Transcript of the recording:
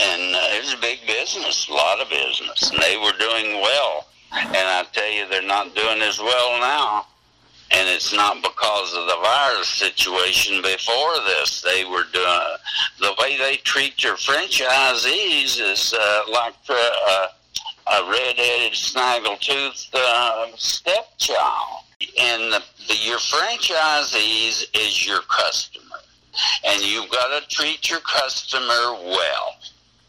And it was a big business, a lot of business, and they were doing well. And I tell you, they're not doing as well now. And it's not because of the virus situation before this. They were doing, the way they treat your franchisees is like a red-headed, snaggle-toothed stepchild. And your franchisees is your customer. And you've got to treat your customer well.